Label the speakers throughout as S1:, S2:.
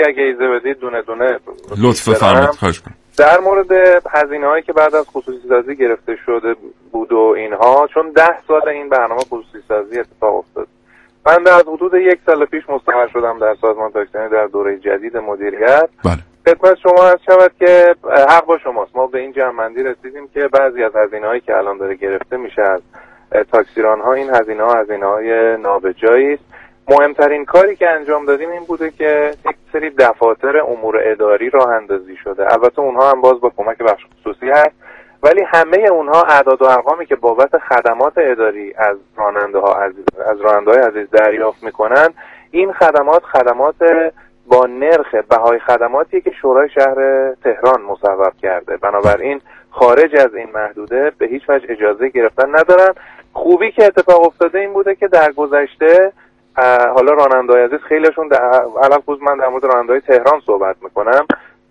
S1: اگه ایزه بدید دونه دونه
S2: لطف بفرمایید. خواهش کنم.
S1: در مورد هزینه‌هایی که بعد از خصوصی سازی گرفته شده بود و اینها، چون 10 سال این برنامه خصوصی سازی اتفاق افتاد. من از حدود 1 سال پیش مستقر شدم در سازمان تاکسی در دوره جدید مدیریت.
S2: بله.
S1: خدمت شما عرض شود که حق با شماست. ما به این جمع‌بندی رسیدیم که بعضی از هزینه‌هایی که الان داره گرفته میشه از تاکسیران‌ها، این هزینه‌های نابجایی است. مهمترین کاری که انجام دادیم این بوده که یک سری دفاتر امور اداری راه اندازی شده. البته اونها هم باز با کمک بخش خصوصی هست، ولی همه اونها اعداد و ارقامی که بابت خدمات اداری از راننده‌های عزیز دریافت میکنن، این خدمات با نرخ بهای خدماتی که شورای شهر تهران مصوب کرده. بنابراین خارج از این محدوده به هیچ وجه اجازه گرفتن ندارن. خوبی که اتفاق افتاده این بوده که در گذشته حالا راننده‌های عزیز خیلیشون علل خصوص من در مورد راننده‌های تهران صحبت میکنم،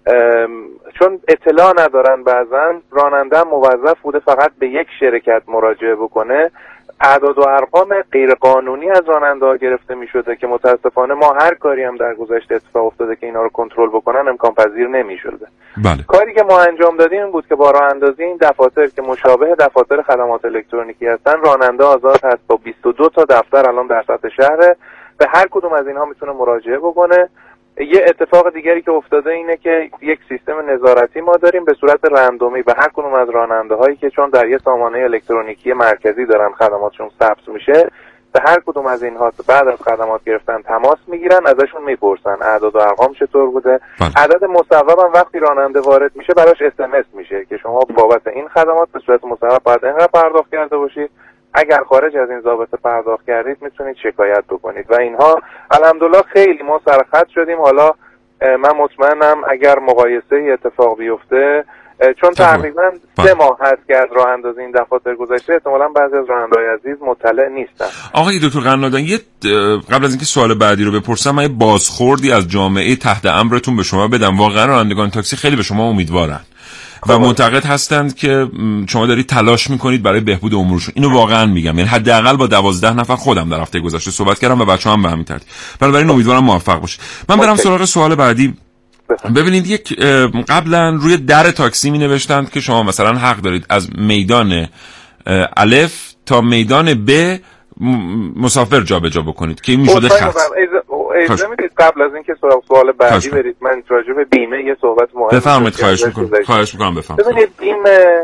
S1: چون اطلاع ندارن بعضا راننده موظف بوده فقط به یک شرکت مراجعه بکنه. اعداد و ارقام غیرقانونی از راننده‌ها گرفته می‌شده که متاسفانه ما هر کاری هم در گذشته اتفاق افتاده که اینا رو کنترل بکنن امکان پذیر نمی‌شده.
S2: بله.
S1: کاری که ما انجام دادیم این بود که با راه اندازی این دفاتر که مشابه دفاتر خدمات الکترونیکی هستن، راننده آزاد هست با 22 تا دفتر الان در سطح شهر، به هر کدوم از اینها میتونه مراجعه بکنه. یه اتفاق دیگری که افتاده اینه که یک سیستم نظارتی ما داریم به صورت رندومی به هر کدوم از راننده‌هایی که چون در یه سامانه الکترونیکی مرکزی دارن خدماتشون ثبت میشه، به هر کدوم از اینها بعد از خدمات گرفتن تماس میگیرن، ازشون میپرسن اعداد و ارقام چطور بوده. عدد مصوب هم وقتی راننده وارد میشه براش اس میشه که شما بابت این خدمات به صورت مصوب باید اینقدر پرداخت کرده باشید، اگر خارج از این ضابطه پرداخت کردید میتونید شکایت بکنید و اینها الحمدلله خیلی ما سرخط شدیم. حالا من مطمئنم اگر مقایسه اتفاق بیفته، چون تقریبا 3 ماه هست که از راه اندازی این دفاتر گذشته، احتمالاً بعضی از راننده‌های عزیز مطلع نیستن.
S2: آقای دکتر قنادان، قبل از اینکه سوال بعدی رو بپرسم، من یه بازخوردی از جامعه تحت امرتون به شما بدم. واقعا رانندگان تاکسی خیلی به شما امیدوارن و معتقد هستند که شما دارید تلاش میکنید برای بهبود امورشون. اینو واقعا میگم، یعنی حداقل با 12 نفر خودم در هفته گذشته صحبت کردم و بچه‌ها هم به همین ترتیب. بنابراین امیدوارم موفق باشید. من برم سراغ سوال بعدی. ببینید، قبلا روی در تاکسی می نوشتند که شما مثلا حق دارید از میدان الف تا میدان ب مسافر جابجا بکنید که این میشده خط.
S1: اجازه میدید قبل از اینکه سوال بعدی برید من راجع به بیمه یه صحبت مهم
S2: بفرمایید. خواهش میکنم بفرمایید.
S1: ببینید بیمه،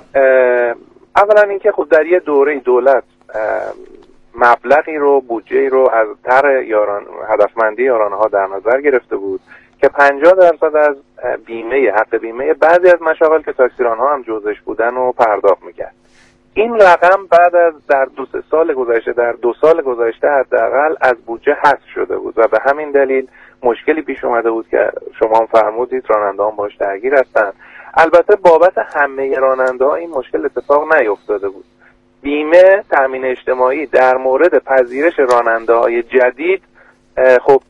S1: اولا اینکه خود در یه دوره دولت مبلغی رو، بودجه‌ای رو از طرح هدفمندی یارانه‌ها در نظر گرفته بود که 50% از بیمه، حق بیمه بعضی از مشاغل که تاکسیران‌ها هم جزش بودن رو پرداخت میکرد. این رقم بعد از در 2 سال گذشته حداقل از بودجه حذف شده بود و به همین دلیل مشکلی پیش اومده بود که شما هم فرمودید راننده‌ها باهاش درگیر هستن. البته بابت همه راننده‌ها این مشکل اتفاق نیفتاده بود. بیمه تامین اجتماعی در مورد پذیرش راننده‌های جدید خب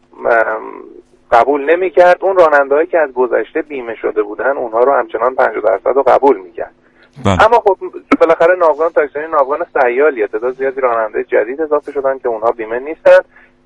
S1: قبول نمی‌کرد. اون راننده‌هایی که از گذشته بیمه شده بودن اونها رو همچنان 50% رو قبول می‌کرد. اما خب بالاخره ناوگان تاکسی ناوگان سیالیه، تعداد زیادی راننده جدید اضافه شدن که اونها بیمه نیستن.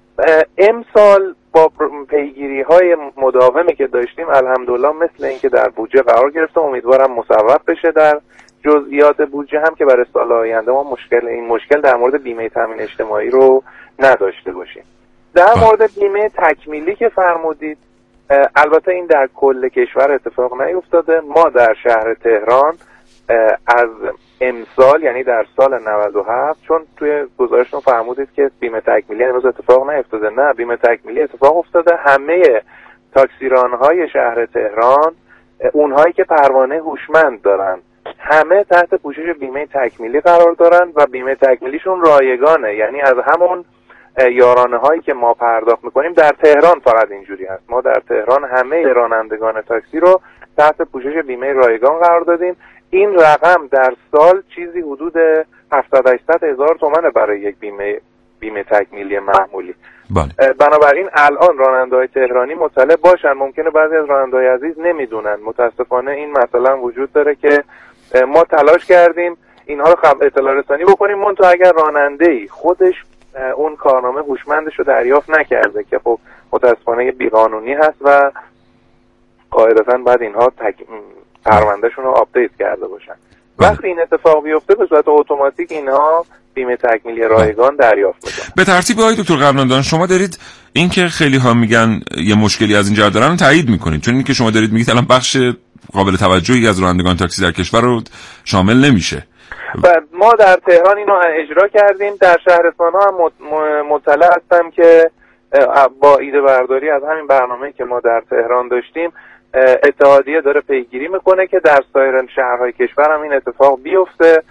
S1: امسال با پیگیری‌های مداومی که داشتیم الحمدلله مثل اینکه در بودجه قرار گرفته، امیدوارم مصوب بشه در جزئیات بودجه هم که برای سال آینده ما این مشکل در مورد بیمه تامین اجتماعی رو نداشته باشیم. در مورد بیمه تکمیلی که فرمودید، البته این در کل کشور اتفاق نیفتاده. ما در شهر تهران از امسال، یعنی در سال 97، چون توی گزارشتون فرمودید که بیمه تکمیلی هنوز اتفاق نیفتاده، نه، بیمه تکمیلی اتفاق افتاده. همه تاکسیران‌های شهر تهران، اونهایی که پروانه هوشمند دارن، همه تحت پوشش بیمه تکمیلی قرار دارن و بیمه تکمیلیشون رایگانه. یعنی از همون یارانه هایی که ما پرداخت میکنیم در تهران فقط اینجوری هست. ما در تهران همه رانندگان تاکسی رو تحت پوشش بیمه رایگان قرار دادیم. این رقم در سال چیزی حدود 700-800 هزار تومنه برای یک بیمه تکمیلی معمولی. بنابراین الان راننده‌های تهرانی مطلع باشن. ممکنه بعضی از راننده‌های عزیز نمیدونن. متاسفانه این مثلا وجود داره که ما تلاش کردیم اینها رو اطلاع رسانی بکنیم. منتها اگر راننده‌ای خودش اون کارنامه هوشمندش رو دریافت نکرده که خب متاسفانه بیقانونی هست و قاعدتاً بعد اینها پروندهشون رو آپدیت کرده باشن. وقتی این اتفاق بیفته به صورت اتوماتیک اینها بیمه تکمیلی رایگان دریافت میکنن.
S2: به ترتیب آقای دکتر قبلندان شما دارید این که خیلی ها میگن یه مشکلی از این جهت دارن تایید میکنید، چون این که شما دارید میگید الان بخش قابل توجهی از رانندگان تاکسی در کشور رو شامل نمیشه.
S1: و ما در تهران اینو اجرا کردیم. در شهرستان ها هم مطلع هستم که با ایده برداری از همین برنامه‌ای که ما در تهران داشتیم اتحادیه داره پیگیری میکنه که در سایر شهرهای کشور هم این اتفاق بیفته.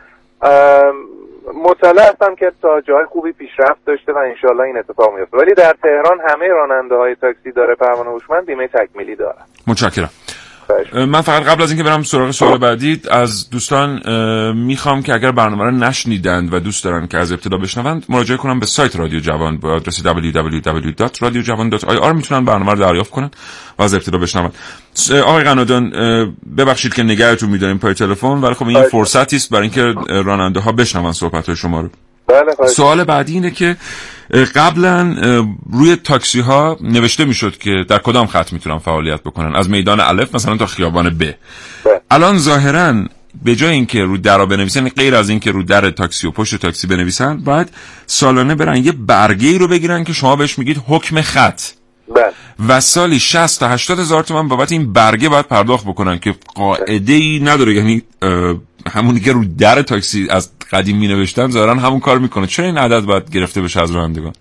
S1: مطلع هستم که تا جای خوبی پیشرفت داشته و انشالله این اتفاق میفته، ولی در تهران همه راننده های تاکسی داره پروانه هوشمند بیمه تکمیلی دارن.
S2: متشکرم. من فقط قبل از اینکه برم سراغ سوال بعدی از دوستان میخوام که اگر برنامه رو نشنیدند و دوست دارن که از ابتدا بشنوند مراجعه کنن به سایت رادیو جوان با آدرس www.radiojavan.ir میتونن برنامه رو دریافت کنن و از ابتدا بشنوند. آقای قنادان ببخشید که نگهتون می‌داریم پای تلفن، ولی خب این فرصتی است برای اینکه راننده ها بشنون صحبت‌های شما رو.
S1: بله.
S2: سوال بعدی اینه که قبلا روی تاکسی ها نوشته میشد که در کدام خط میتونن فعالیت بکنن، از میدان الف مثلا تا خیابان ب. الان ظاهرا به جای اینکه رو درا بنویسن، غیر از اینکه رو در تاکسی و پشت تاکسی بنویسن، باید سالانه برن یه برگه‌ای رو بگیرن که شما بهش میگید حکم خط. و سالی 60 تا 80 هزار تومان بابت این برگه باید پرداخت بکنن که قاعده‌ای نداره. یعنی همونی که رو در تاکسی از قدیم می نوشتن ظاهرا همون کار میکنه. چرا این عدد باید گرفته بشه از رانندگان؟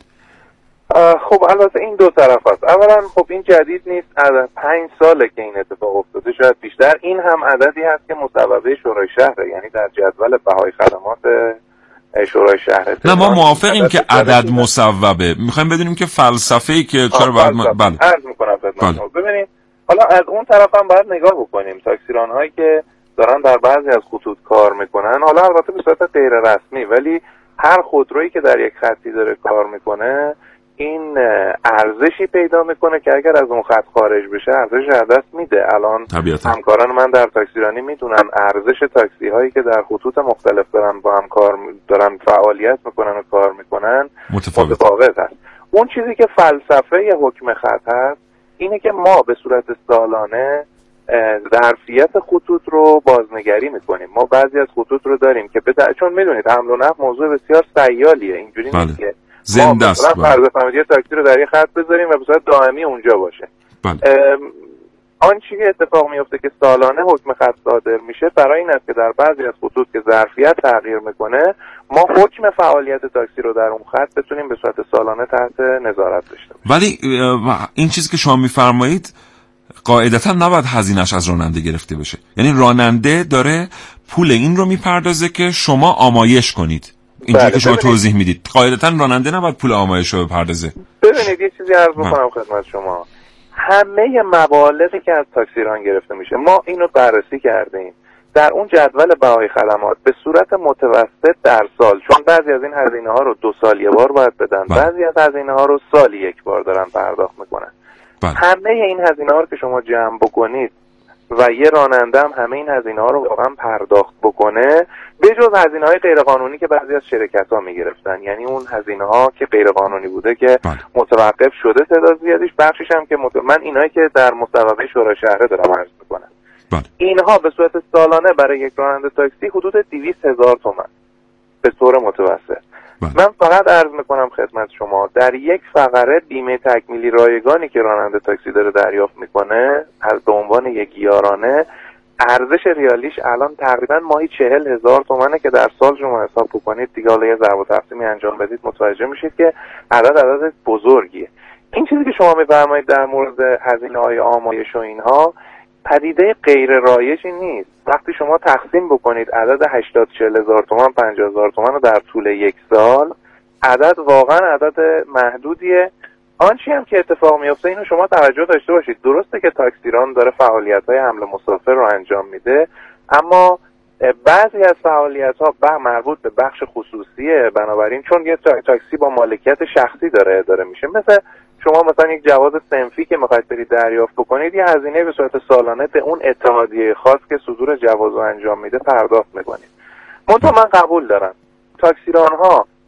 S1: خب البته این دو طرف هست. اولا خب این جدید نیست، از 5 ساله که این اتفاق افتاده، شاید بیشتر. این هم عددی هست که مصوبه شورای شهره، یعنی در جدول بهای خدمات شورای شهر.
S2: نه ما موافقیم که عدد مصوبه، میخوایم بدونیم که فلسفه‌ای که چرا باید
S1: بله عرض میکنم خدمتتون. ببینید حالا از اون طرف هم باید نگاه بکنیم. تاکسیران‌هایی که دارن در بعضی از خطوط کار میکنن، حالا البته به صورت غیر رسمی، ولی هر خودرویی که در یک خطی داره کار میکنه این ارزشی پیدا میکنه که اگر از اون خط خارج بشه ارزش از دست میده. الان همکاران من در تاکسیرانی میدونن ارزش تاکسی هایی که در خطوط مختلف دارن با هم کار دارن فعالیت میکنن و کار میکنن متفاوت هست. اون چیزی که فلسفه حکم خط هست اینه که ما به صورت سالانه ظرفیت خطوط رو بازنگری میکنیم. ما بعضی از خطوط رو داریم که چون میدونید حمل و نقل موضوع بسیار سیالیه، اینجوری نیست که
S2: زنده است.
S1: ما فرض فهمیدی تاکسی رو در یه خط بذاریم و به صورت دائمی اونجا باشه. آن چیزی که اتفاق میفته که سالانه حکم خط صادر میشه برای این است که در بعضی از خطوط که ظرفیت تغییر میکنه ما حکم فعالیت تاکسی رو در اون خط بتونیم به صورت سالانه تحت نظارت داشته باشیم.
S2: ولی این چیزی که شما میفرمایید قاعدتا نباید هزینه‌اش از راننده گرفته بشه. یعنی راننده داره پول این رو میپردازه که شما آمایش کنید. اینجوری که شما توضیح میدید قاعدتا راننده نباید پول آمایش رو بپردازه.
S1: ببینید یه چیزی عرض میکنم خدمت شما. همه مبالغی که از تاکسیران گرفته میشه ما اینو بررسی کردیم در اون جدول بهای خدمات به صورت متوسط در سال، چون بعضی از این هزینه ها رو 2 سال یه بار باید بدن، بعضی از هزینه ها رو سالی یک بار دارن پرداخت میکنن. همه این هزینه ها رو که شما جمع بکنید و یه راننده هم همه این هزینه ها رو واقعا پرداخت بکنه، به جز هزینه های غیر قانونی که بعضی از شرکت ها میگرفتن، یعنی اون هزینه ها که غیر قانونی بوده که متوقف شده تعداد زیادیش، بخشش هم که من اینایی که در مصوبه شورای شهر دارم عرض میکنم، اینها به صورت سالانه برای یک راننده تاکسی حدود 200,000 تومان به طور متوسط. من فقط عرض میکنم خدمت شما در یک فقره بیمه تکمیلی رایگانی که راننده تاکسی داره دریافت میکنه از به عنوان یک یارانه ارزش ریالیش الان تقریبا ماهی 40,000 تومانه که در سال شما حساب بکنید دیگه، حالا یه ضرب و تقسیمی انجام بدید متوجه میشید که عدد بزرگیه. این چیزی که شما میفرمایید در مورد هزینه‌های آمایش و اینها پدیده غیر رایجی نیست. وقتی شما تقسیم بکنید عدد 80-40,000 تومان 50,000 تومان رو در طول یک سال، عدد واقعا عدد محدودیه. آنچه هم که اتفاق میفته اینو شما توجه داشته باشید. درسته که تاکسیران داره فعالیت‌های حمل مسافر رو انجام میده، اما بعضی از فعالیت‌ها مربوط به بخش خصوصیه، بنابراین چون یه تاکسی با مالکیت شخصی داره اداره میشه، مثل شما مثلا یک جواز صنفی که میخواید برید دریافت بکنید یه هزینه به صورت سالانه به اون اتحادیه خاص که صدور جواز رو انجام میده پرداخت میکنید. منتها من قبول دارم تاکسیران‌ها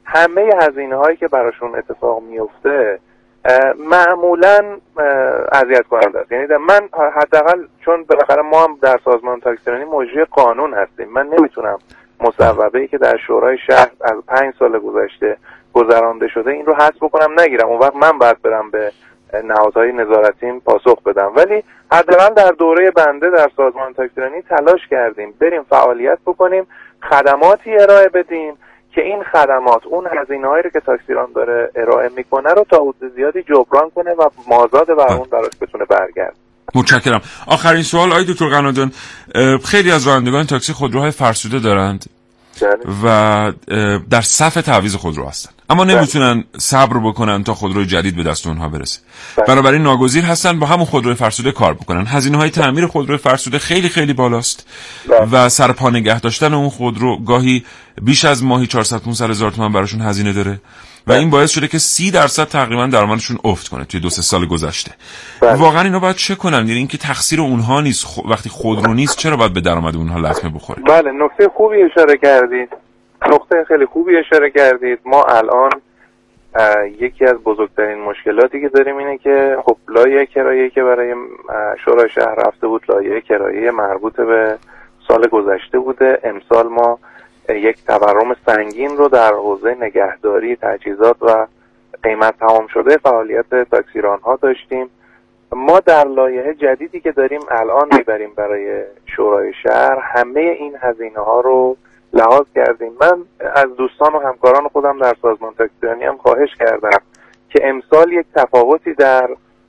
S1: همه هزینه هایی که براشون اتفاق میفته معمولا اذیت کننده است. یعنی من حداقل چون بالاخره ما هم در سازمان تاکسیرانی مجری قانون هستیم، من نمیتونم مصوبه‌ای که در شورای شهر از 5 سال گذشته گذرانده شده این رو حذف بکنم نگیرم. اون وقت من باید برم به نهادهای نظارتیم پاسخ بدم. ولی حداقل در دوره بنده در سازمان تاکسیرانی تلاش کردیم بریم فعالیت بکنیم، خدماتی ارائه بدیم که این خدمات اون هزینه‌هایی رو که تاکسیران داره ارائه میکنه رو تا حد زیادی جبران کنه و مازاد بر اون براش بتونه برگرد.
S2: متشکرم. آخرین سوال آقای دکتر قنادیان، خیلی از رانندگان تاکسی خودروهای فرسوده دارند و در صف تعویض خودرو هستن، اما نمیتونن صبر بکنن تا خودروی جدید به دست اونها برسه. بنابراین ناگزیر هستن با همون خودروی فرسوده کار بکنن. هزینه‌های تعمیر خودروی فرسوده خیلی خیلی بالاست و سرپا نگه داشتن اون خودرو گاهی بیش از ماهی 400-500 هزار تومان براشون هزینه داره و این باعث شده که 30% تقریبا درآمدشون افت کنه توی 2-3 سال گذشته. واقعا اینا باید چه کنن؟ یعنی اینکه تقصیر اونها نیست، وقتی خودرو نیست چرا باید به درآمد اونها لطمه بخوره؟
S1: بله، نکته خوبی اشاره کردید. نکته خیلی خوبی اشاره کردید. ما الان یکی از بزرگترین مشکلاتی که داریم اینه که خب لایحه کرایه‌ای که برای شورای شهر رفته بود لایحه کرایه مربوط به سال گذشته بوده. امسال ما یک تورم سنگین رو در حوزه نگهداری، تجهیزات و قیمت تمام شده فعالیت تاکسیران‌ها داشتیم. ما در لایحه جدیدی که داریم الان میبریم برای شورای شهر همه این هزینه‌ها رو لحاظ کردیم. من از دوستان و همکاران خودم در سازمان تاکسیرانی هم خواهش کردم که امسال یک تفاوتی در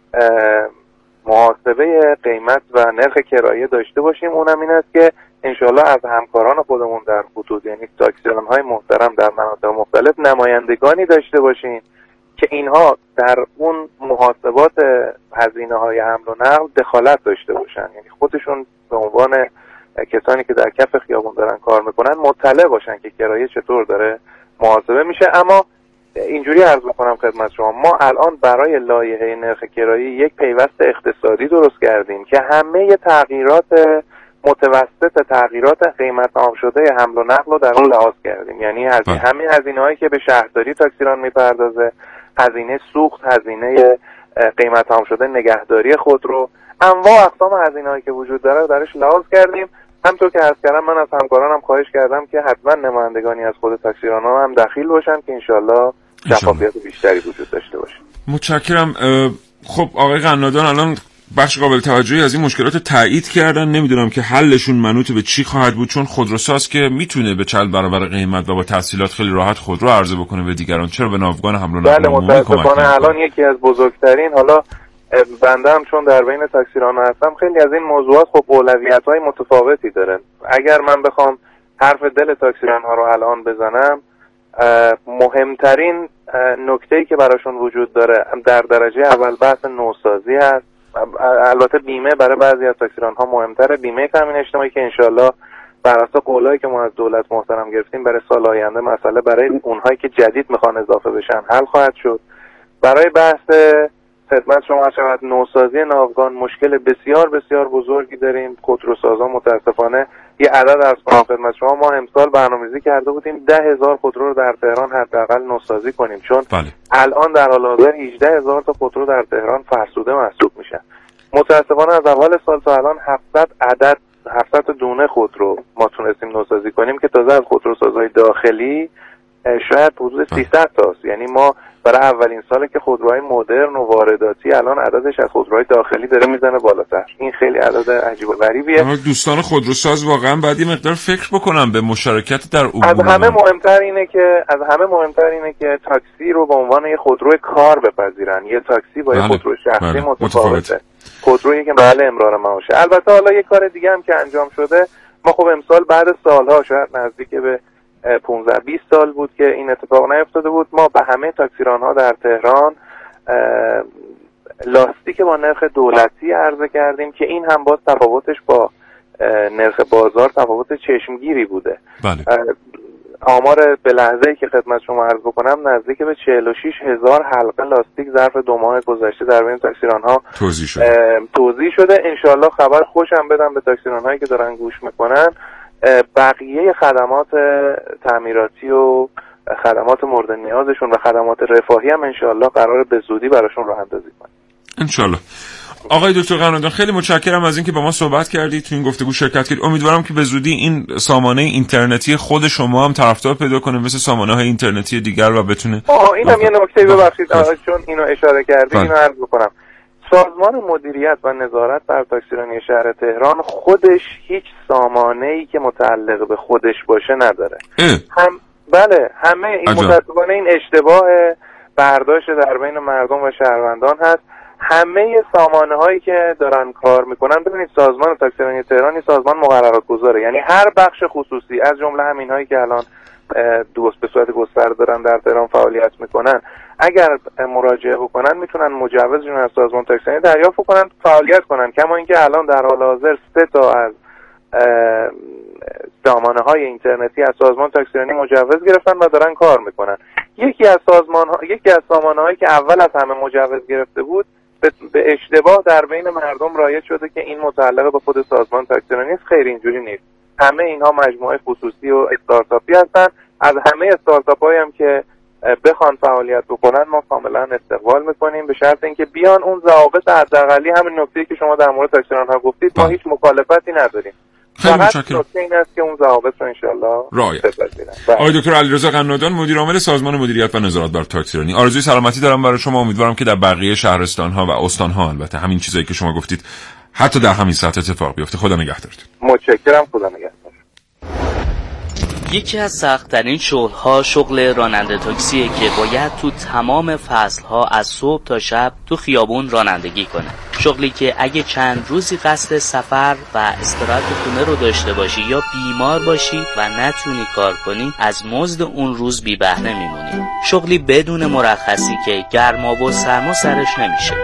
S1: محاسبه قیمت و نرخ کرایه داشته باشیم. اونم این است که انشالله از همکاران خودمون در خطوط، یعنی تاکسیران‌های محترم در مناطق مختلف، نمایندگانی داشته باشیم که اینها در اون محاسبات هزینه‌های حمل و نقل دخالت داشته باشن، یعنی خودشون به عنوان کسانی که در کف خیابون دارن کار میکنن مطلع باشن که کرایه چطور داره محاسبه میشه. اما اینجوری عرض میکنم خدمت شما، ما الان برای لایحه نرخ کرایه یک پیوست اقتصادی درست کردیم که همه تغییرات متوسط تغییرات قیمت تمام شده حمل و نقل رو در اون لحاظ کردیم. یعنی همه هزینه‌هایی که به شهرداری تاکسیران میپردازه، هزینه سوخت، هزینه قیمت تمام شده نگهداری خودرو، انواع اقسام هزینه‌هایی که وجود داره درش لحاظ کردیم. همطور که عرض کردم من از همکارانم خواهش کردم که حتما نمایندگانی از خود تاکسیران‌ها هم دخیل باشن که انشالله شفافیت بیشتری وجود داشته باشه.
S2: متشکرم. خب آقای قنادیان الان بخش قابل توجهی از این مشکلات تایید کردن. نمیدونم که حلشون منوط به چی خواهد بود، چون خودروساز که میتونه به 40 برابر قیمت و با تسهیلات خیلی راحت خودرو عرضه بکنه به دیگران، چرا به ناوگان حمل و نقل عمومی کمک نمی‌کنه؟
S1: متأسفانه الان یکی از بزرگترین، حالا بنده هم چون در بین تاکسیران هستم، خیلی از این موضوعات خب اولویت‌های متفاوتی داره. اگر من بخوام حرف دل تاکسیران‌ها رو الان بزنم، مهمترین نکته‌ای که براشون وجود داره در درجه اول بحث نوسازی هست. البته بیمه برای بعضی از تاکسیران‌ها مهمتره، بیمه تامین اجتماعی که انشالله بر اساس قولایی که ما از دولت محترم گرفتیم برای سال آینده مسئله برای اونهایی که جدید میخوان اضافه بشن حل خواهد شد. برای بحث خدمت شما شود نوسازی ناوگان مشکل بسیار بسیار بزرگی داریم. خودروسازان متاسفانه یه عدد از خدمت شما، ما امسال برنامه‌ریزی کرده بودیم 10,000 خودرو رو در تهران حداقل نوسازی کنیم، چون الان در حال حاضر 18,000 تا خودرو در تهران فرسوده محسوب میشن. متاسفانه از اول سال تا الان 700 دونه خودرو ما تونستیم نوسازی کنیم که تازه از خودروسازهای داخلی شاید حدود 300 تاست. یعنی ما برای اولین ساله که خودروهای مدرن و وارداتی الان عددش از خودروهای داخلی داره میزنه بالاتر. این خیلی عدد عجیب و غریبیه.
S2: اما دوستان خودروساز واقعا باید یه مقدار فکر بکنن به مشارکت در عبور.
S1: از همه مهمتر اینه که تاکسی رو به عنوان یه خودروی کار بپذیرن. یه تاکسی با یه خودرو شخصی متفاوته. خودرویی که محل امرار معاشه. البته حالا یه کار دیگه هم که انجام شده، ما خب امسال بعد سالها، شاید نزدیک به 15-20 سال بود که این اتفاق نیفتاده بود، ما به همه تاکسیران‌ها در تهران لاستیک با نرخ دولتی عرضه کردیم که این هم باز تفاوتش با نرخ بازار تفاوت چشمگیری بوده.
S2: بله.
S1: آمار به لحظه‌ای که خدمت شما عرض بکنم نزدیک به 46,000 حلقه لاستیک ظرف 2 ماه گذشته در بین تاکسیران‌ها توزیع شده. انشالله خبر خوشم بدم به تاکسیران‌هایی که دارن گوش میکنن، بقیه خدمات تعمیراتی و خدمات مورد نیازشون و خدمات رفاهی هم انشالله قراره به زودی براشون راه اندازی کنیم
S2: انشالله. آقای دکتر قنادان خیلی متشکرم از اینکه با ما صحبت کردید، تو این گفتگو شرکت کردید. امیدوارم که به زودی این سامانه اینترنتی خود شما هم طرفدار پیدا کنه مثل سامانه‌های اینترنتی دیگر و بتونه.
S1: اینم یه نکته ببخشید چون اینو اشاره کردید اینو عرض بکنم. سازمان مدیریت و نظارت بر تاکسیرانی شهر تهران خودش هیچ سامانه‌ای که متعلق به خودش باشه نداره. بله همه این متأسفانه این اشتباه برداشت در بین مردم و شهروندان هست. همه سامانه هایی که دارن کار میکنن، ببینید سازمان تاکسیرانی تهران سازمان مقررات گذاره، یعنی هر بخش خصوصی از جمله همین هایی که الان به صورت گسترده دارن در تهران فعالیت میکنن، اگر مراجعه بکنن میتونن مجوزشون از سازمان تاکسیرانی دریافت کنن فعالیت کنن. کما اینکه الان در حال حاضر 3 تا از سامانه های اینترنتی از سازمان تاکسیرانی مجوز گرفتن و دارن کار میکنن. یکی از سامانه هایی که اول از همه مجوز گرفته بود به اشتباه در بین مردم رایج شده که این متعلق به خود سازمان تاکسیرانی است. خیر اینجوری نیست. همه اینها مجموعه خصوصی و استارتاپی هستن. از همه استارتاپ‌هایی هم که بخوان فعالیت بکنن ما کاملا استقبال میکنیم به شرط اینکه بیان اون ضوابط حداقلی، همین نکته‌ای که شما در مورد تاکسیران ها گفتید ما هیچ مخالفتی نداریم. فقط نکته این است که اون ضوابط رو انشالله رعایت بکنن.
S2: آقای دکتر علیرضا قنادان مدیر عامل سازمان مدیریت و نظارت بر تاکسیرانی، آرزوی سلامتی دارم برای شما. امیدوارم که در بقیه شهرستان‌ها و استان‌ها البته همین چیزایی که شما گفتید حتی در همین سطح اتفاق بیفته. خدا نگهدارتون.
S1: متشکرم. خدا نگهدار.
S3: یکی از سخت‌ترین شغل‌ها شغل راننده تاکسیه که باید تو تمام فصل‌ها از صبح تا شب تو خیابون رانندگی کنه. شغلی که اگه چند روزی قصد سفر و استراحت خونه رو داشته باشی یا بیمار باشی و نتونی کار کنی، از مزد اون روز بی بهره میمونی. شغلی بدون مرخصی که گرما و سرما سرش نمیشه.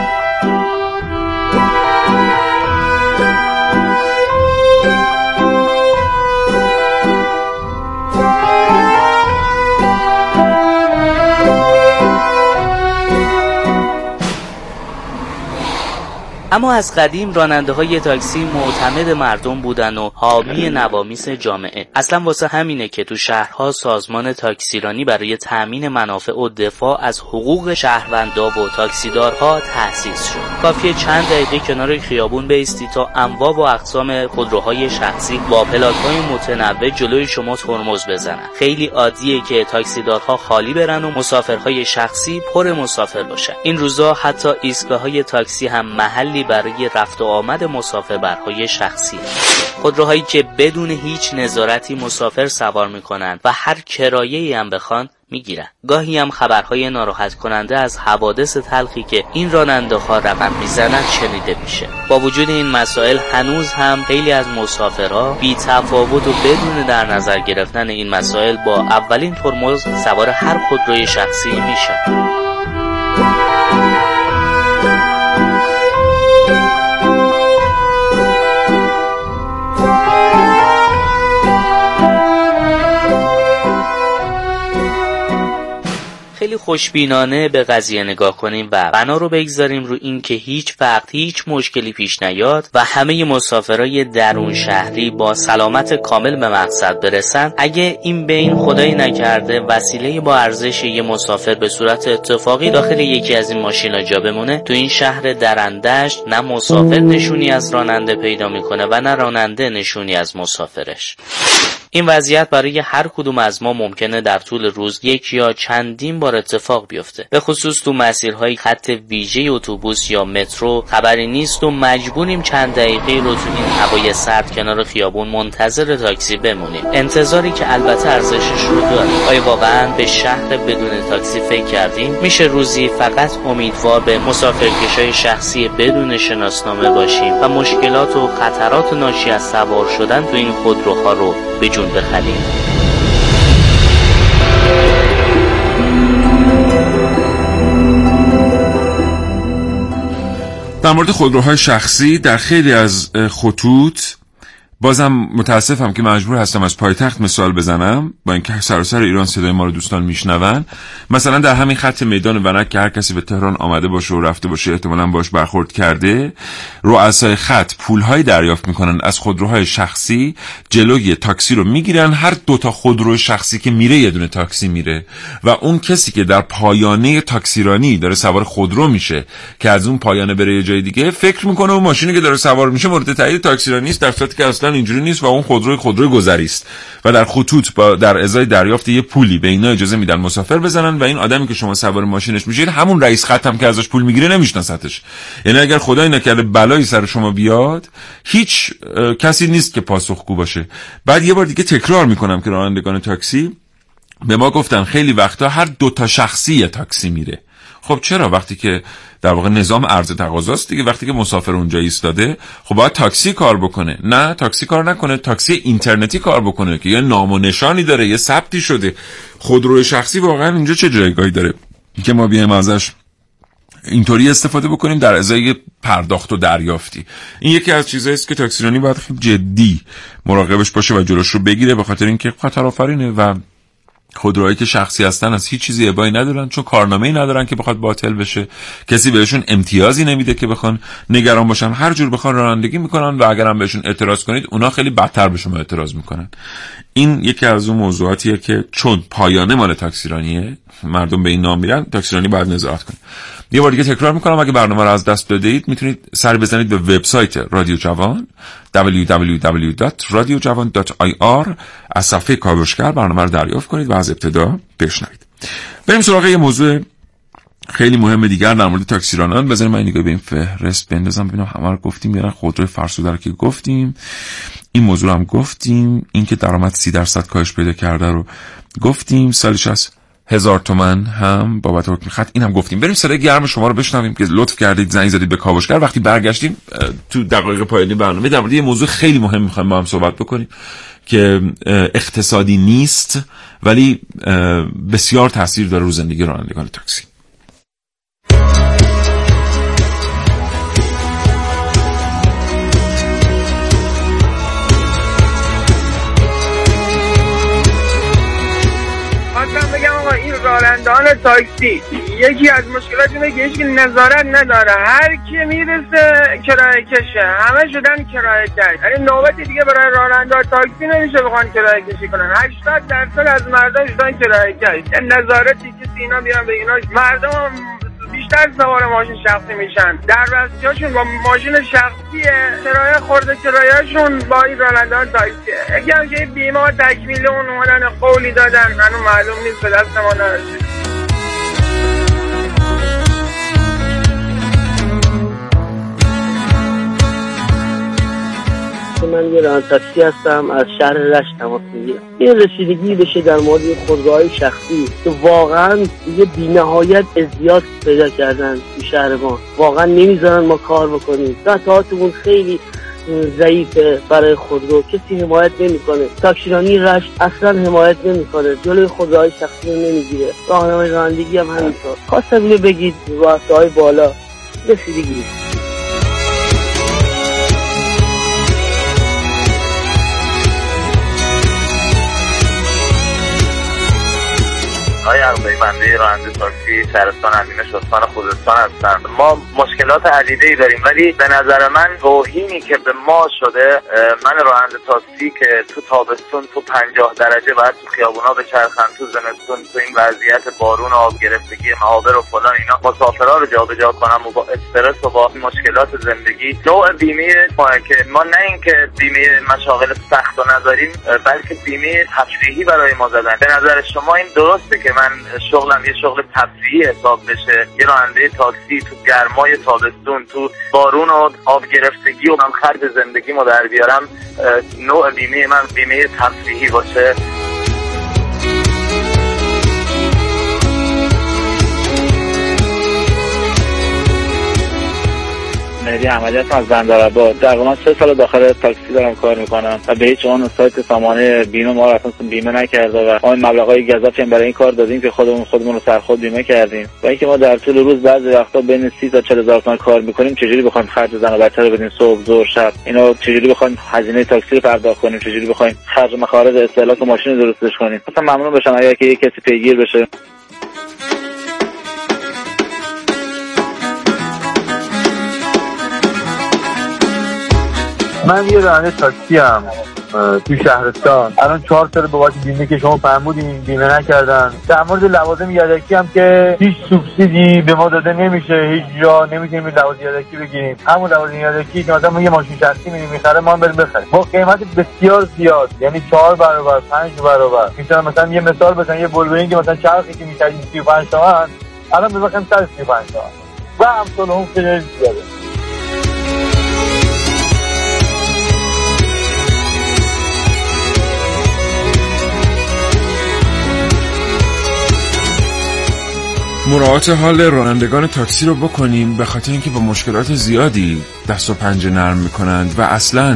S3: اما از قدیم راننده‌های تاکسی معتمد مردم بودن و حامی نوامیس جامعه. اصلا واسه همینه که تو شهرها سازمان تاکسیرانی برای تأمین منافع و دفاع از حقوق شهروندا و تاکسیدارها تأسیس شد. کافیه چند دقیقه کنار خیابون بایستی تا انواع و اقسام خودروهای شخصی با پلاک‌های متنوع جلوی شما ترمز بزنن. خیلی عادیه که تاکسیدارها خالی برن و مسافرهای شخصی پر مسافر باشن. این روزا حتی ایستگاه‌های تاکسی هم محلی برای رفت و آمد مسافربرهای شخصی. خودروهایی که بدون هیچ نظارتی مسافر سوار میکنن و هر کرایه‌ای هم بخوان میگیرن. گاهی هم خبرهای ناراحت کننده از حوادث تلخی که این راننده‌ها رقم میزنن شنیده میشه. با وجود این مسائل هنوز هم خیلی از مسافرها بی تفاوت و بدون در نظر گرفتن این مسائل با اولین ترمز سوار هر خودروی شخصی میشن. خیلی خوشبینانه به قضیه نگاه کنیم و بنا رو بگذاریم رو این که هیچ وقت هیچ مشکلی پیش نیاد و همه مسافرای درون شهری با سلامت کامل به مقصد برسن. اگه این بین خدایی نکرده وسیله با ارزش یه مسافر به صورت اتفاقی داخل یکی از این ماشینا جا بمونه، تو این شهر درندشت نه مسافر نشونی از راننده پیدا میکنه و نه راننده نشونی از مسافرش. این وضعیت برای هر کدوم از ما ممکنه در طول روز یک یا چندین بار اتفاق بیفته. به خصوص تو مسیرهای خط ویژه اتوبوس یا مترو خبری نیست و مجبوریم چند دقیقه رو تو این هوای سرد کنار خیابون منتظر تاکسی بمونیم. انتظاری که البته ارزشش رو داره. آیا واقعا به شهر بدون تاکسی فکر کردیم؟ میشه روزی فقط امیدوار به مسافرکشای شخصی بدون شناسنامه باشیم و مشکلات و خطرات ناشی از سوار شدن تو این خودروها رو به جون بخریم؟
S2: در مورد خودروهای شخصی در خیلی از خطوط بازم متاسفم که مجبور هستم از پایتخت مثال بزنم، با اینکه سراسر ایران صدای ما رو دوستان میشنون. مثلا در همین خط میدان ونک که هر کسی به تهران آمده باشه و رفته باشه احتمالاً باش برخورد کرده، رؤسای خط پول‌های دریافت میکنن از خودروهای شخصی، جلوی تاکسی رو میگیرن، هر 2 تا خودرو شخصی که میره یه دونه تاکسی میره و اون کسی که در پایانه تاکسیرانی داره سوار خودرو میشه که از اون پایانه بره یه جای دیگه، فکر میکنه اون ماشینی که داره سوار میشه مورد تایید تاکسیرانی است، در صورتی که اصلا اینجوری نیست و اون خودروی گذری است و در خطوط در ازای دریافت یه پولی به اینا اجازه میدن مسافر بزنن و این آدمی که شما سوار ماشینش میشید همون رئیس خط هم که ازش پول میگیره نمیشناستش. یعنی اگر خدای نکرده بلایی سر شما بیاد، هیچ کسی نیست که پاسخگو باشه. بعد یه بار دیگه تکرار میکنم که رانندگان تاکسی به ما گفتن خیلی وقتا هر 2 تا شخصی تاکسی میره. خب چرا؟ وقتی که در واقع نظام عرضه تقاضاست دیگه، وقتی که مسافر اونجا ایستاده خب باید تاکسی کار بکنه. نه، تاکسی کار نکنه، تاکسی اینترنتی کار بکنه که یه نام و نشانی داره، یه ثبتی شده. خودروی شخصی واقعا اینجا چه جایگاهی داره که ما بیایم ازش اینطوری استفاده بکنیم در ازای پرداخت و دریافتی؟ این یکی از چیزایی است که تاکسیرانی باید خیلی جدی مراقبش باشه و جلوش رو بگیره، به خاطر اینکه خطرآفرینه و خودروهایی که شخصی هستن از هیچ چیزی ابایی ندارن، چون کارنامه‌ای ندارن که بخواد باطل بشه، کسی بهشون امتیازی نمیده که بخوان نگران باشن، هر جور بخوان رانندگی میکنن و اگرم بهشون اعتراض کنید اونا خیلی بدتر به شما اعتراض میکنن. این یکی از اون موضوعاتیه که چون پایانه مال تاکسیرانیه، مردم به این نام میرن، تاکسیرانی باید نظارت کنه. یه بار دیگه تکرار میکنم، اگه برنامه رو از دست دادید میتونید سر بزنید به وبسایت رادیو جوان www.radiojavan.ir، از صفحه کاوشگر برنامه رو دریافت کنید و از ابتدا بشنوید. بریم سراغ یه موضوع خیلی مهم دیگر در مورد تاکسیرانان. بذارید من نگاه به این فهرست بندازم ببینم همه رو گفتیم یا نه. خودروی فرسوده رو که گفتیم، این موضوع هم گفتیم، این که درآمد 30% کاهش پیدا کرده رو گفتیم، سالش از 1000 تومان هم بابت حکم خط، این هم گفتیم. بریم صدای گرم شما رو بشنویم که لطف کردید زنگ زدید به کاوشگر. وقتی برگشتیم تو دقایق پایانی برنامه در مورد یه موضوع خیلی مهم می‌خوایم با هم صحبت بکنیم که اقتصادی نیست ولی بسیار تاثیر داره رو زندگی رانندگان تاکسی.
S4: رانندگان تاکسی یکی از مشکلات اینه که هیچ نظارت نداره، هر کی میرسه کرایه کشه، همه شدن کرایه کش. یعنی نوبتی دیگه برای راننده تاکسی نمیشه بخوان کرایه کشی کنن. 80% از مردم شدن کرایه کش. نظارتی کسی اینا میرن به اینا، مردم بیشتر سوار ماشین شخصی میشن، دروازه‌هاشون با ماشین شخصیه، کرایه خورده کرایه‌شون با این رانندگان تاکسیه. یکی هم که بیمه تکمیل اون اومدن قولی دادن، هنوز معلوم نیست، به دست ما نرسید.
S5: من یه راننده تاکسی هستم، از شهر رشت تماس میگیرم. یه رسیدگی بشه در مورد خودروهای شخصی که واقعا دیگه بی‌نهایت ازدیاد پیدا کردن تو شهر ما، واقعا نمیذارن ما کار بکنیم. قطعاتمون خیلی ضعیفه برای خودرو، کسی حمایت نمیکنه. تاکسیرانی رشت اصلا حمایت نمیکنه، جلوی خودروهای شخصی رو نمیگیره. راهنمای رانندگی هم همینطور. خواستم اینو بگید رؤسای بالا رسیدگی.
S6: آقای عربی، بنده راننده تاکسی شهرستان امین شستان خوزستان هستم. ما مشکلات عدیده‌ای داریم ولی به نظر من توهینی که به ما شده، من راننده تاکسی که تو تابستون تو 50 درجه بعد تو خیابونا بچرخم، تو زمستون تو این وضعیت بارون و آب گرفتگی معابر و فلان اینا مسافرها رو جابجا کنم و با استرس و با مشکلات زندگی، نوع بیمه که ما نه اینکه بیمه مشاغل سخت و نداریم، بلکه بیمه تفریحی برای ما زدن. به نظر شما این درسته که من شغلم یه شغل تفریحی حساب بشه؟ یه راننده تاکسی تو گرمای تابستون، تو بارون و آب گرفتگی و من خرج زندگیمو در بیارم، نوع بیمه من بیمه تفریحی باشه؟ مهدی احمدی هستم از بندرعباس. تقریبا 3 سال داخل تاکسی دارم کار میکنم و به هیچ عنوان سایت سامانه بیمه ما رو بیمه نکرده و ما مبلغای گزافی برای این کار دادیم که خودمون رو سرخود بیمه کردیم و اینکه ما در طول روز بعضی وقتا بین 30 تا 40 هزار تومان کار میکنیم، چجوری بخوایم خرج زن و بچه رو بدیم صبح ظهر شب، اینا چجوری بخوایم هزینه تاکسی رو پرداخت کنیم، چجوری بخوایم خرج مخارج استهلاک ماشین رو درستش کنیم. مثلا ممنون بشم اگه که کسی پیگیر بشه.
S7: من یه راننده تاکسی ام تو شهرستان. الان 4 سال بابت بیمه که شما فرمودین بیمه نکردن. در مورد لوازم یدکی هم که هیچ سوبسیدی به ما داده نمیشه، هیچ جا نمیتونیم لوازم یدکی بگیریم. همون لوازم یدکی که مثلا ما یه ماشین شخصی میخره ما هم بریم بخریم با قیمت بسیار زیاد، یعنی 4 برابر 5 برابر. مثلا یه مثال بزنم، یه بولورینگ مثلا چرخی که می‌خرید 35 تومن الان بخریم 135 تومن و امثال اون خیلی زیاده.
S2: مراعات حال رانندگان تاکسی رو بکنیم، به خاطر اینکه با مشکلات زیادی دست و پنجه نرم میکنند و اصلاً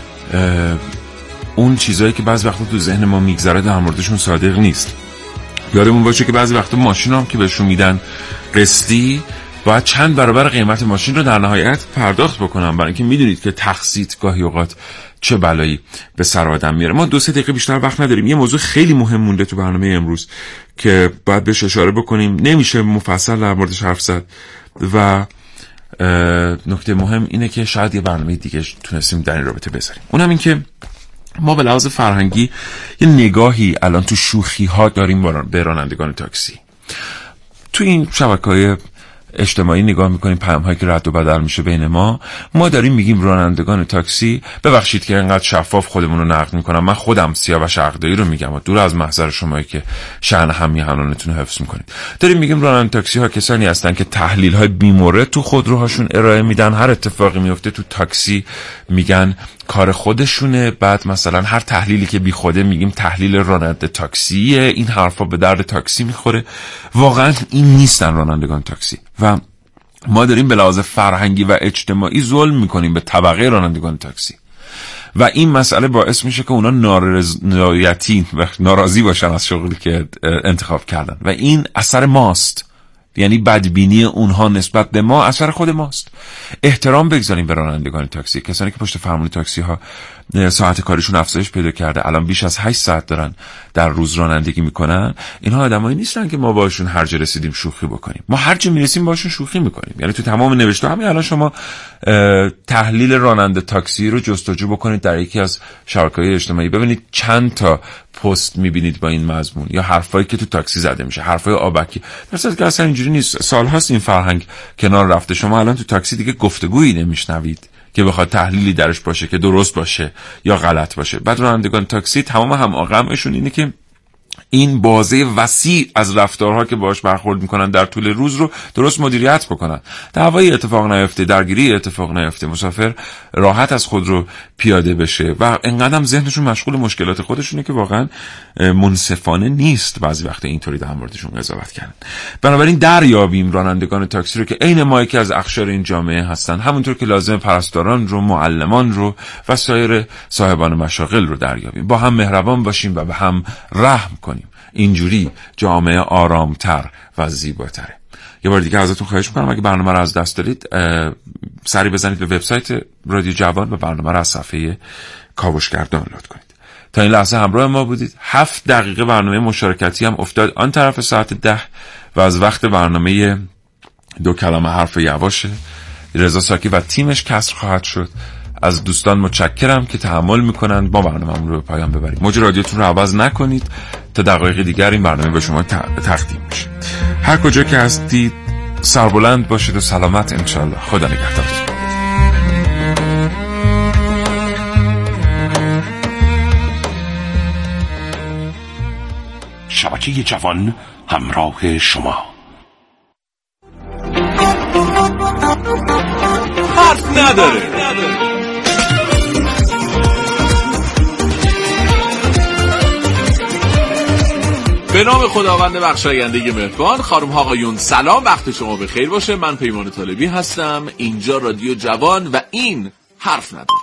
S2: اون چیزایی که بعضی وقتا تو ذهن ما میگذره در موردشون صادق نیست. یادمون باشه که بعضی وقتا ماشین هم که بهشون میدن قسطی باید چند برابر قیمت ماشین رو در نهایت پرداخت بکنم، برای اینکه میدونید که تقسیط گاهی اوقات چه بلایی به سر آدم میاره. ما 2-3 دقیقه بیشتر وقت نداریم. یه موضوع خیلی مهم مونده تو برنامه امروز که باید بهش اشاره بکنیم، نمیشه مفصل در موردش حرف زد و نکته مهم اینه که شاید یه برنامه دیگه تونستیم در این رابطه بذاریم. اونم این که ما به لحاظ فرهنگی یه نگاهی الان تو شوخی ها داریم به رانندگان تاکسی. تو این شبکه‌های اجتماعی نگاه میکنیم پیام هایی که رد و بدل میشه بین ما داریم میگیم رانندگان تاکسی، ببخشید که اینقدر شفاف خودمون رو نقد میکنم، من خودم سیاوش عقدایی رو میگم و دور از محضر شمایی که شأن همیهنانتون رو حفظ میکنید. داریم میگیم راننده تاکسی ها کسانی هستن که تحلیل های بیمورد تو خودروهاشون ارائه میدن، هر اتفاقی میفته تو تاکسی میگن کار خودشونه، بعد مثلا هر تحلیلی که بی خوده میگیم تحلیل راننده تاکسیه، این حرفا به درد تاکسی میخوره. واقعا این نیستن رانندگان تاکسی و ما داریم به لحاظ فرهنگی و اجتماعی ظلم میکنیم به طبقه رانندگان تاکسی و این مسئله باعث میشه که اونا ناراضی باشن از شغلی که انتخاب کردن و این اثر ماست، یعنی بدبینی اونها نسبت به ما اثر خود ماست. احترام بگذاریم به رانندگان تاکسی، کسانی که پشت فرمون تاکسی ها ساعت کارشون افزایش پیدا کرده، الان بیش از 8 ساعت دارن در روز رانندگی میکنن، اینها آدمایی نیستن که ما باشون هر جا رسیدیم شوخی بکنیم. ما هر جا میرسیم باشون شوخی میکنیم. یعنی تو تمام نوشته همین الان شما تحلیل راننده تاکسی رو جستجو بکنید در یکی از شبکه‌های اجتماعی، ببینید چند تا پست میبینید با این مضمون یا حرفایی که تو تاکسی زده میشه، حرفای آبکی. درسته که اصلا اینجوری نیست، سال‌هاست این فرهنگ کنار رفته. شما الان تو تاکسی دیگه گفتگویی نمیشنوید که بخواد تحلیلی درش باشه که درست باشه یا غلط باشه. بعد رانندگان تاکسی تمام هم‌آغمشون اینه که این بازه وسیع از رفتارها که باهاش برخورد میکنن در طول روز رو درست مدیریت بکنن، دعوایی اتفاق نیفته، درگیری اتفاق نیفته، مسافر راحت از خود رو پیاده بشه و انقدر هم ذهنشون مشغول مشکلات خودشونه که واقعا منصفانه نیست بعضی وقت اینطوری در موردشون قضاوت کردن. بنابراین دریابیم رانندگان تاکسی رو که عین ما یکی از اقشار این جامعه هستن، همونطور که لازم پرستاران رو، معلمان رو و سایر صاحبان مشاغل رو دریابیم، با هم مهربان باشیم و به هم رحم کنیم. اینجوری جامعه آرامتر و زیباتره. یه بار دیگه ازتون خواهش میکنم اگه برنامه رو از دست دارید سری بزنید به وبسایت رادیو جوان و برنامه رو از صفحه کاوشگر دانلود کنید. تا این لحظه همراه ما بودید. 7 دقیقه برنامه مشارکتی هم افتاد آن طرف ساعت 10 و از وقت برنامه 2 کلمه حرف یواشه رضا ساکی و تیمش کسر خواهد شد. از دوستان متشکرم که تحمل میکنند با برنامه‌مون رو به پایان ببریم. موج رادیوتون رو عوض نکنید تا دقایق دیگر این برنامه به شما تقدیم میشه. هر کجا که هستید سربلند باشید و سلامت انشالله. خدا نگهدارتون.
S8: شبکه جوان همراه شما.
S2: حرف نداره.
S9: به نام خداوند بخشاینده مهربان. خانم ها آقایون سلام، وقت شما بخیر باشه. من پیمان طالبی هستم، اینجا رادیو جوان و این حرف نداره.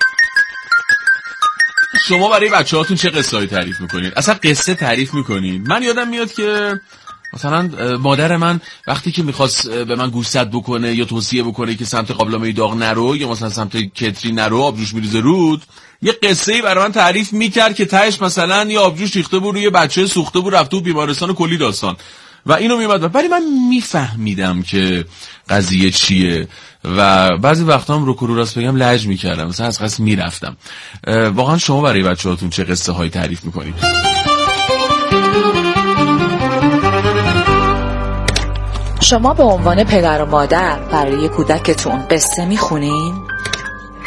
S9: شما برای بچه‌هاتون چه قصه‌ای تعریف میکنید؟ اصلا قصه تعریف میکنید؟ من یادم میاد که مثلا مادر من وقتی که میخواست به من گوشزد بکنه یا توصیه بکنه که سمت قابلمه داغ نرو یا مثلا سمت کتری نرو، آبجوش میریزه رود، یه قصه‌ای برای من تعریف میکرد که تهش مثلا یه آبجوش ریخته بود روی بچه سوخته بود رفته بود بیمارستان کلی داستان و اینو میومد ولی من میفهمیدم که قضیه چیه و بعضی وقتا هم رو راست بگم لج میکردم، مثلا از قصد میرفتم. واقعا شما برای بچه‌هاتون چه قصه هایی تعریف میکنید؟
S10: شما به عنوان پدر و مادر برای کودکتون قصه میخونین؟